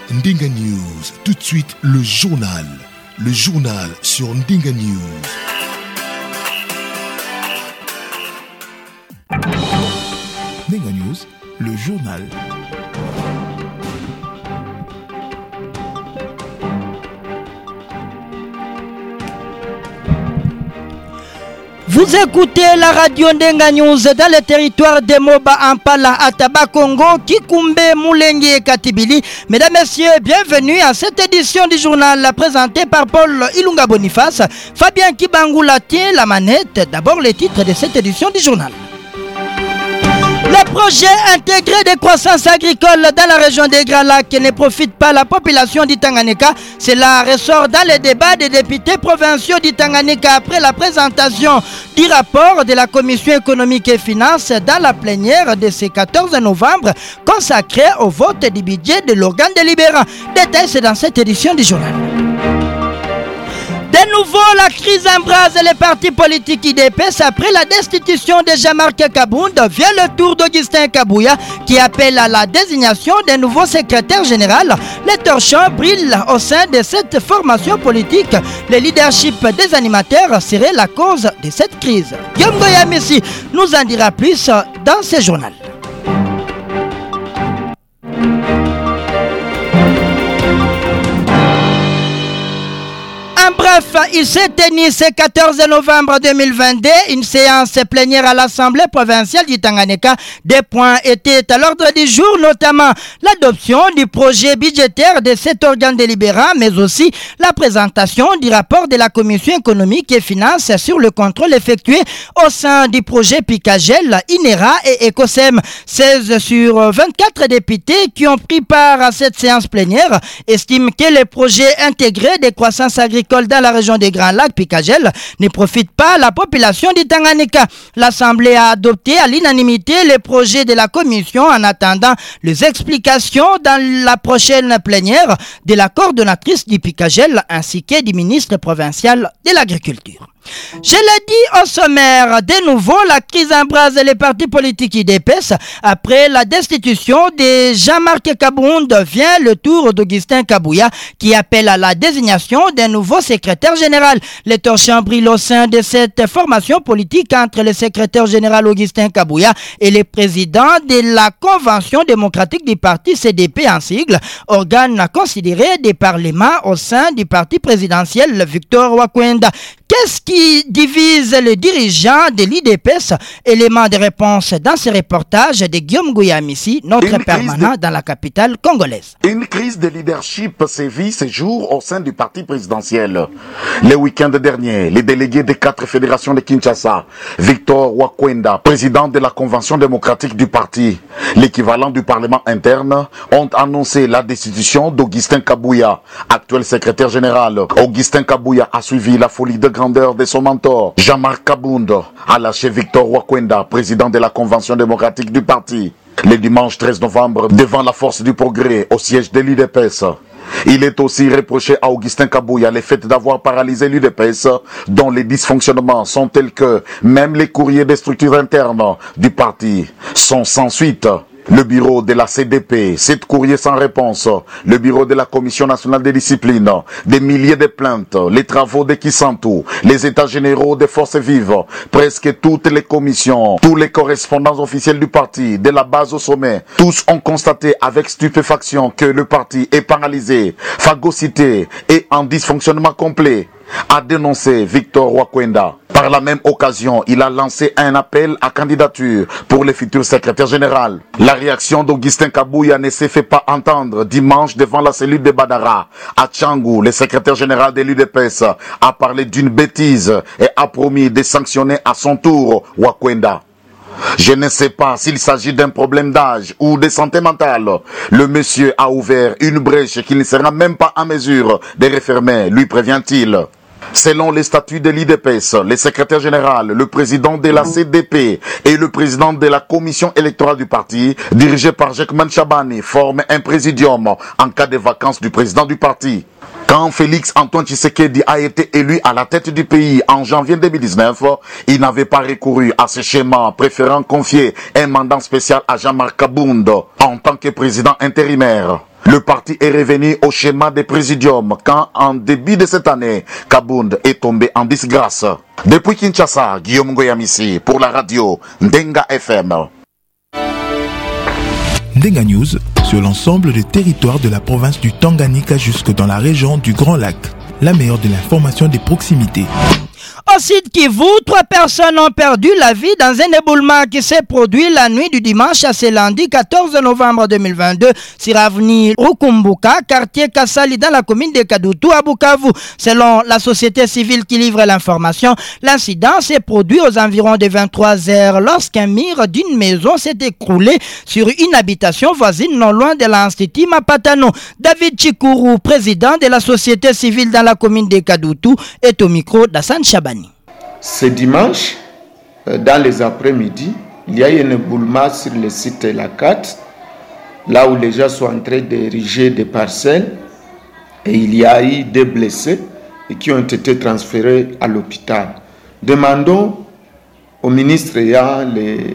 Ndinga News, tout de suite le journal. Le journal sur Ndinga News. Ndinga News, le journal. Vous écoutez la radio Ndenga News dans le territoire de Moba, Ampala, Ataba, Congo, Kikumbe, Moulenge et Katibili. Mesdames, Messieurs, bienvenue à cette édition du journal présentée par Paul Ilunga Boniface. Fabien Kibangula tient la manette. D'abord les titres de cette édition du journal. Le projet intégré de croissance agricole dans la région des Grands Lacs ne profite pas à la population du Tanganyika. Cela ressort dans les débats des députés provinciaux du Tanganyika après la présentation du rapport de la Commission économique et finances dans la plénière de ce 14 novembre consacré au vote du budget de l'organe délibérant. Détail, c'est dans cette édition du journal. De nouveau, la crise embrase les partis politiques IDPS après la destitution de Jean-Marc Kabound via le tour d'Augustin Kabouya qui appelle à la désignation d'un nouveau secrétaire général. Les torchons brillent au sein de cette formation politique. Le leadership des animateurs serait la cause de cette crise. Guillaume Goyamissi nous en dira plus dans ce journal. Bref, il s'est tenu ce 14 novembre 2022 une séance plénière à l'Assemblée provinciale du Tanganyika. Des points étaient à l'ordre du jour, notamment l'adoption du projet budgétaire de cet organe délibérant, mais aussi la présentation du rapport de la Commission économique et finances sur le contrôle effectué au sein du projet Picagel, INERA et ECOSEM. 16 sur 24 députés qui ont pris part à cette séance plénière estiment que les projets intégrés de croissance agricole dans la région des Grands Lacs, Picagel, ne profite pas à la population du Tanganyika. L'Assemblée a adopté à l'unanimité les projets de la Commission en attendant les explications dans la prochaine plénière de la coordonnatrice du Picagel ainsi que du ministre provincial de l'Agriculture. Je l'ai dit au sommaire, de nouveau, la crise embrase les partis politiques IDPS. Après la destitution de Jean-Marc Kabound vient le tour d'Augustin Kabouya qui appelle à la désignation d'un nouveau secrétaire général. Les torchons brillent au sein de cette formation politique entre le secrétaire général Augustin Kabouya et le président de la Convention démocratique du parti CDP en sigle, organe considéré des parlements au sein du parti présidentiel Victor Wakwenda. Qu'est-ce qui divise les dirigeants de l'IDPS? Élément de réponse dans ce reportage de Guillaume Gouyamissi, notre permanent dans la capitale congolaise. Une crise de leadership sévit ces jours au sein du parti présidentiel. Le week-end dernier, les délégués des 4 fédérations de Kinshasa, Victor Wakwenda, président de la Convention démocratique du parti, l'équivalent du Parlement interne, ont annoncé la destitution d'Augustin Kabouya, actuel secrétaire général. Augustin Kabouya a suivi la folie de grandeur de son mentor, Jean-Marc Kabound, a lâché Victor Wakwenda, président de la Convention démocratique du parti, le dimanche 13 novembre, devant la Force du Progrès, au siège de l'UDPS. Il est aussi reproché à Augustin Kabouya le fait d'avoir paralysé l'UDPS, dont les dysfonctionnements sont tels que même les courriers des structures internes du parti sont sans suite. Le bureau de la CDP, 7 courriers sans réponse, le bureau de la Commission nationale de discipline, des milliers de plaintes, les travaux de Kisantu, les états généraux des forces vives, presque toutes les commissions, tous les correspondants officiels du parti, de la base au sommet, tous ont constaté avec stupéfaction que le parti est paralysé, phagocyté et en dysfonctionnement complet, a dénoncé Victor Wakwenda. Par la même occasion, il a lancé un appel à candidature pour le futur secrétaire général. La réaction d'Augustin Kabouya ne s'est fait pas entendre dimanche devant la cellule de Badara. À Tchangou, le secrétaire général de l'UDPS a parlé d'une bêtise et a promis de sanctionner à son tour Wakwenda. Je ne sais pas s'il s'agit d'un problème d'âge ou de santé mentale. Le monsieur a ouvert une brèche qu'il ne sera même pas en mesure de refermer, lui prévient-il. Selon les statuts de l'IDPS, le secrétaire général, le président de la CDP et le président de la commission électorale du parti, dirigé par Jekman Chabani, forment un présidium en cas de vacances du président du parti. Quand Félix Antoine Tshisekedi a été élu à la tête du pays en janvier 2019, il n'avait pas recouru à ce schéma, préférant confier un mandat spécial à Jean-Marc Kabound en tant que président intérimaire. Le parti est revenu au schéma des présidiums quand, en début de cette année, Kabound est tombé en disgrâce. Depuis Kinshasa, Guillaume Ngoyamissi pour la radio Ndenga FM. Ndenga News sur l'ensemble des territoires de la province du Tanganyika jusque dans la région du Grand Lac. La meilleure de l'information des proximités. Au Sud Kivu, 3 personnes ont perdu la vie dans un éboulement qui s'est produit la nuit du dimanche à ce lundi 14 novembre 2022 sur avenue Rukumbuka, quartier Kassali dans la commune de Kadutu à Bukavu. Selon la société civile qui livre l'information, l'incident s'est produit aux environs de 23 heures lorsqu'un mur d'une maison s'est écroulé sur une habitation voisine non loin de l'Institut Mapatano. David Chikuru, président de la société civile dans la commune de Kadutu, est au micro d'Hassan Chabani. Ce dimanche, dans les après-midi, il y a eu un éboulement sur le site de la 4, là où les gens sont en train d'ériger des parcelles, et il y a eu des blessés et qui ont été transférés à l'hôpital. Demandons au ministre ayant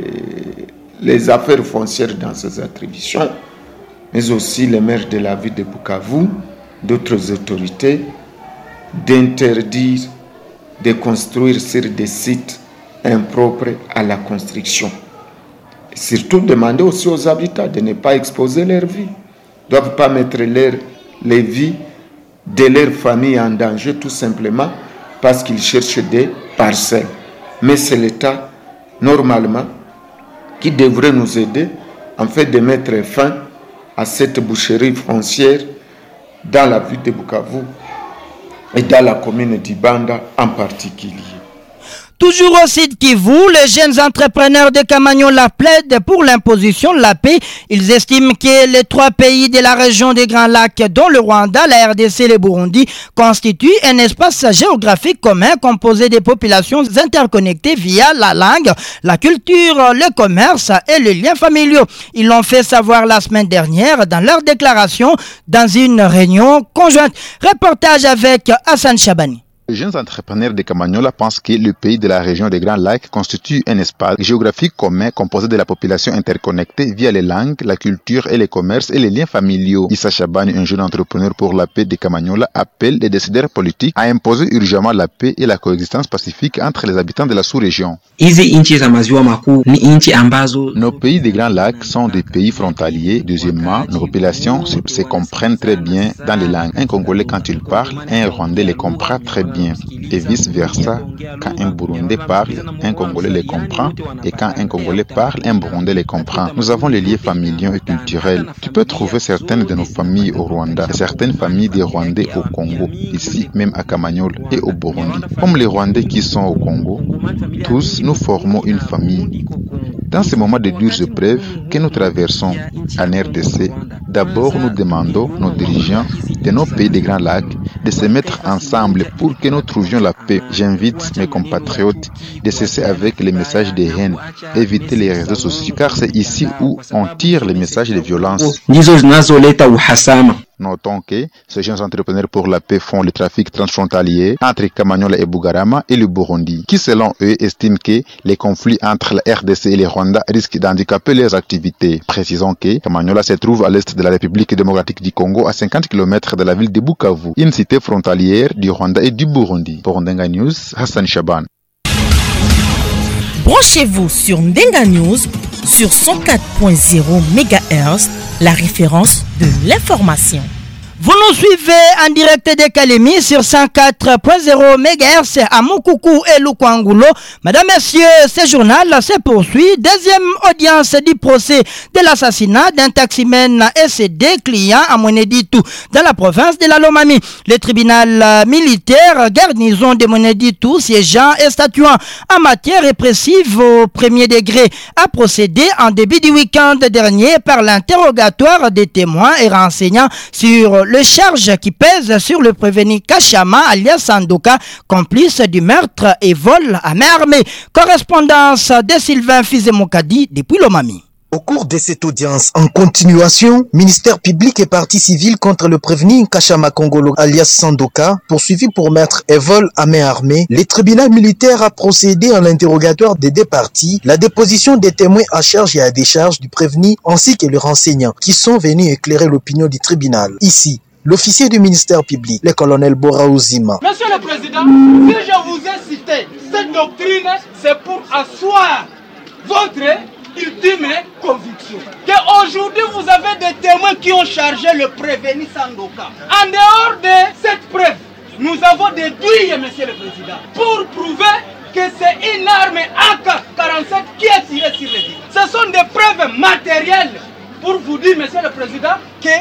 les affaires foncières dans ses attributions, mais aussi les maires de la ville de Bukavu, d'autres autorités, d'interdire de construire sur des sites impropres à la construction. Et surtout demander aussi aux habitants de ne pas exposer leur vie. Ils ne doivent pas mettre les vies de leur famille en danger tout simplement parce qu'ils cherchent des parcelles. Mais c'est l'État, normalement, qui devrait nous aider en fait de mettre fin à cette boucherie foncière dans la ville de Bukavu et dans la commune d'Ibanda en particulier. Toujours au Sud Kivu, les jeunes entrepreneurs de Kamanyola plaident pour l'imposition de la paix. Ils estiment que les 3 pays de la région des Grands Lacs, dont le Rwanda, la RDC et le Burundi, constituent un espace géographique commun composé des populations interconnectées via la langue, la culture, le commerce et les liens familiaux. Ils l'ont fait savoir la semaine dernière dans leur déclaration dans une réunion conjointe. Reportage avec Hassan Chabani. Les jeunes entrepreneurs de Kamanyola pensent que le pays de la région des Grands Lacs constitue un espace géographique commun composé de la population interconnectée via les langues, la culture et les commerces et les liens familiaux. Issa Chabani, un jeune entrepreneur pour la paix de Kamanyola, appelle les décideurs politiques à imposer urgemment la paix et la coexistence pacifique entre les habitants de la sous-région. Nos pays des Grands Lacs sont des pays frontaliers. Deuxièmement, nos populations se comprennent très bien dans les langues. Un Congolais, quand il parle, un Rwandais les comprend très bien. Et vice-versa, quand un Burundais parle, un Congolais les comprend, et quand un Congolais parle, un Burundais les comprend. Nous avons les liens familiaux et culturels. Tu peux trouver certaines de nos familles au Rwanda, et certaines familles des Rwandais au Congo, ici même à Kamanyola et au Burundi. Comme les Rwandais qui sont au Congo, tous nous formons une famille. Dans ces moments de dures épreuves que nous traversons en RDC, d'abord nous demandons nos dirigeants de nos pays des Grands Lacs de se mettre ensemble pour que nous trouvions la paix. J'invite mes compatriotes de cesser avec les messages de haine, éviter les réseaux sociaux, car c'est ici où on tire les messages de violence. Notons que ces jeunes entrepreneurs pour la paix font le trafic transfrontalier entre Kamanyola et Bugarama et le Burundi, qui selon eux estiment que les conflits entre la RDC et le Rwanda risquent d'handicaper leurs activités. Précisons que Kamanyola se trouve à l'est de la République démocratique du Congo, à 50 km de la ville de Bukavu, une cité frontalière du Rwanda et du Burundi. Pour Ndenga News, Hassan Chaban. Branchez-vous sur Ndenga News sur 104.0 MHz, la référence de l'information. Vous nous suivez en direct de Kalemi sur 104.0 MHz à Moukoukou et Lukwangulo. Madame, Messieurs, ce journal se poursuit. Deuxième audience du procès de l'assassinat d'un taximène et ses 2 clients à Moneditou, dans la province de la Lomami. Le tribunal militaire garnison de Moneditou, siégeant et statuant en matière répressive au premier degré, a procédé en début du week-end dernier par l'interrogatoire des témoins et renseignants sur le charge qui pèse sur le prévenu Kachama alias Sandoka, complice du meurtre et vol à main armée. Correspondance de Sylvain Fizemokadi depuis Lomami. Au cours de cette audience, en continuation, ministère public et partie civile contre le prévenu Nkashama Kongolo alias Sandoka, poursuivi pour meurtre et vol à main armée, le tribunal militaire a procédé à l'interrogatoire des deux parties, la déposition des témoins à charge et à décharge du prévenu ainsi que les renseignants qui sont venus éclairer l'opinion du tribunal. Ici, l'officier du ministère public, le colonel Bora Ouzima. Monsieur le Président, si je vous ai cité cette doctrine, c'est pour asseoir votre ultime conviction. Qu'aujourd'hui, vous avez des témoins qui ont chargé le prévenu Sandoka. En dehors de cette preuve, nous avons déduit, Monsieur le Président, pour prouver que c'est une arme AK-47 qui est tirée sur les villes. Ce sont des preuves matérielles pour vous dire, Monsieur le Président, que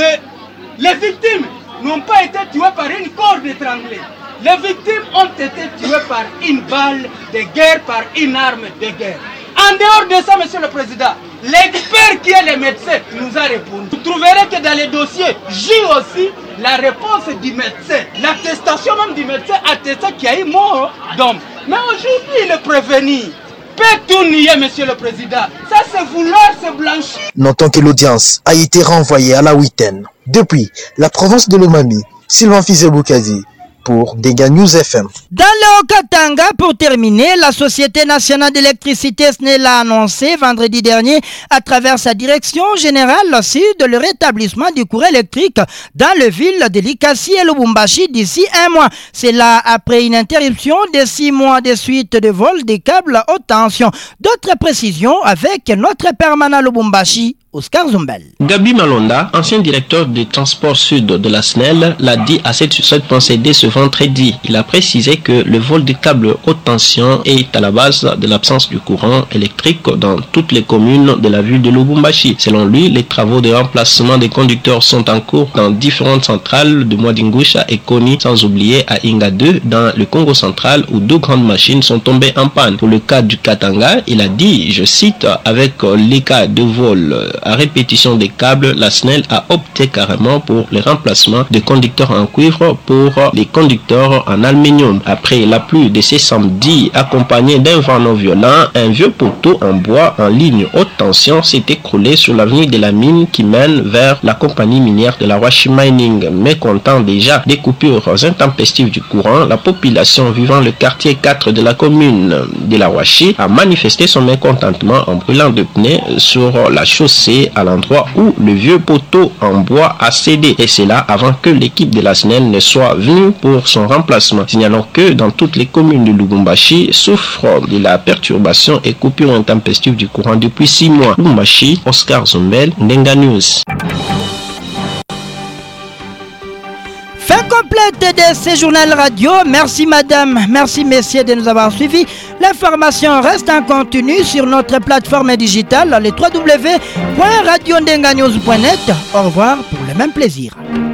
les victimes n'ont pas été tuées par une corde étranglée. Les victimes ont été tuées par une balle de guerre, par une arme de guerre. En dehors de ça, Monsieur le Président, l'expert qui est le médecin nous a répondu. Vous trouverez que dans les dossiers, j'ai aussi la réponse du médecin. L'attestation même du médecin atteste qu'il y a eu mort d'homme. Mais aujourd'hui, le prévenu peut tout nier, Monsieur le Président. Ça, c'est vouloir se blanchir. Notons que l'audience a été renvoyée à la huitaine. Depuis la province de Lomami, Sylvain Fizeboukadi pour Denga News FM. Dans le Haut-Katanga, pour terminer, la Société nationale d'électricité SNEL a annoncé vendredi dernier à travers sa direction générale sud le rétablissement du courant électrique dans les villes de Likasi et Lubumbashi d'ici un mois. C'est là après une interruption de 6 mois de suite de vol des câbles haute tension. D'autres précisions avec notre permanent Lubumbashi, Oscar Zumbel. Gabi Malonda, ancien directeur des transports sud de la SNEL, l'a dit à 7.CD ce vendredi. Il a précisé que le vol des câbles haute tension est à la base de l'absence du courant électrique dans toutes les communes de la ville de Lubumbashi. Selon lui, les travaux de remplacement des conducteurs sont en cours dans différentes centrales de Mwadingusha et Koni, sans oublier à Inga 2 dans le Congo central où 2 grandes machines sont tombées en panne. Pour le cas du Katanga, il a dit, je cite, avec les cas de vol à répétition des câbles, la SNEL a opté carrément pour les remplacements de conducteurs en cuivre pour les conducteurs en aluminium. Après la pluie de ce samedi, accompagnée d'un vent non violent, un vieux poteau en bois en ligne haute tension s'est écroulé sur l'avenue de la mine qui mène vers la compagnie minière de la Washi Mining. Mécontent déjà des coupures intempestives du courant, la population vivant le quartier 4 de la commune de la Washi a manifesté son mécontentement en brûlant de pneus sur la chaussée à l'endroit où le vieux poteau en bois a cédé, et c'est là avant que l'équipe de la SNEL ne soit venue pour son remplacement. Signalons que dans toutes les communes de Lubumbashi souffrent de la perturbation et coupure intempestive du courant depuis 6 mois. Lubumbashi, Oscar Zumbel, Denga News. Fin complète de ce journal radio. Merci madame, merci messieurs de nous avoir suivis. L'information reste en continu sur notre plateforme digitale, le www.radiondenganews.net. Au revoir pour le même plaisir.